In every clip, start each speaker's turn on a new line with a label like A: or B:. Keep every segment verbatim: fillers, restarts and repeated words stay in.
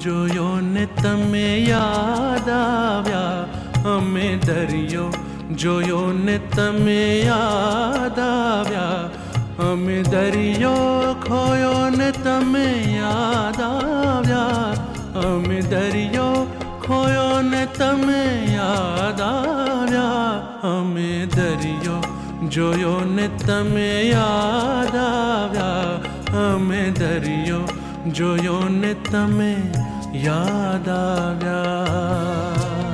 A: જોયો ને તમે યાદ આવ્યા, અમે દરિયો જોયો ને તમે યાદ આવ્યા, અમે દરિયો ખોયો ને તમે યાદ આવ્યા, અમે દરિયો ખોયો ને તમે યાદ આવ્યા, અમે દરિયો જોયો ને તમે યાદ આવ્યા, અમે દરિયો જોયો ને તમે યાદ આવ્યા.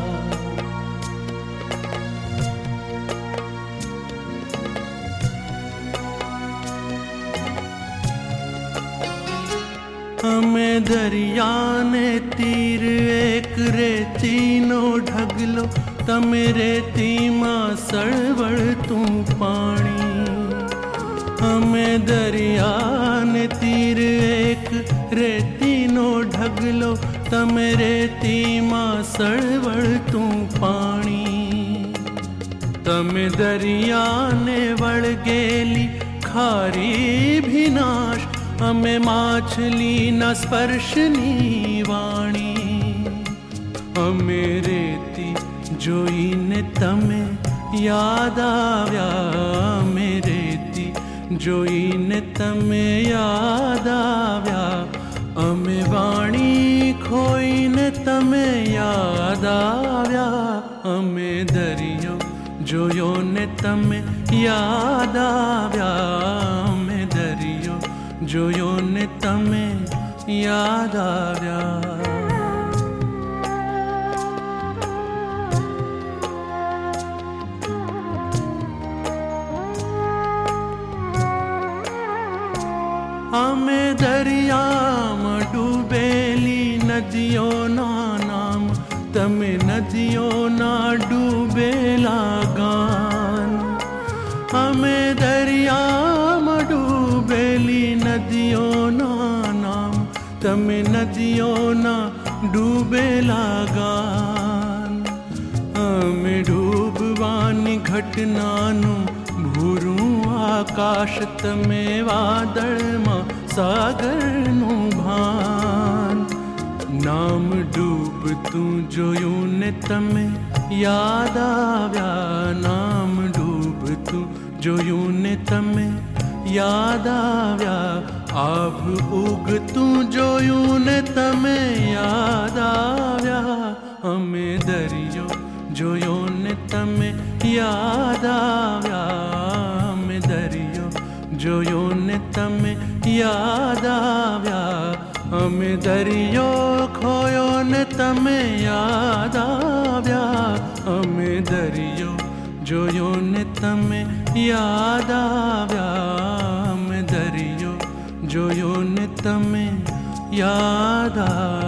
A: અમે દરિયાને તીર એક રેતીનો ઢગલો, તમે રેતીમાં સળવળતું પાણી. અમે દરિયાને તીર એક રેતીનો ઢગલો, તમે રેતીમાં સળવળતું પાણી. તમે દરિયાને વળગેલી ખારી ભીનાશ, અમે માછલીના સ્પર્શની વાણી. અમે રેતી જોઈને તમે યાદ આવ્યા, અમે રેતી જોઈને તમે યાદ આવ્યા, અમે વાણી ખોઈને તમે યાદ આવ્યા, અમે દરિયો જોયો ને તમે યાદ આવ્યા, અમે દરિયો જોયો ને તમે યાદ આવ્યા. અમે દરિયામાં ડૂબેલી નદીઓના નામ, તમે નદીઓના ડૂબેલા ગાન. અમે દરિયામાં ડૂબેલી નદીઓના નામ, તમે નદીઓના ડૂબેલા ગાન. અમે ડૂબવાની ઘટનાનું ભૂરું આકાશ, તમે વાદળમાં સાગરનું ભાન. નામ ડૂબતું જોયું ને તમે યાદ આવ્યા, નામ ડૂબતું જોયું ને તમે યાદ આવ્યા, આભ ઉગતું જોયું ને તમે યાદ આવ્યા, અમે દરિયો જોયો ને તમે યાદ આવ્યા, અમે દરિયો જોયો ને તમે યાદ આવ્યા, અમે દરિયો ખોયો ને તમે યાદ આવ્યા, અમે દરિયો જોયો ને તમે યાદ આવ્યા, અમે દરિયો જોયો ને તમે યાદ આવ્યા.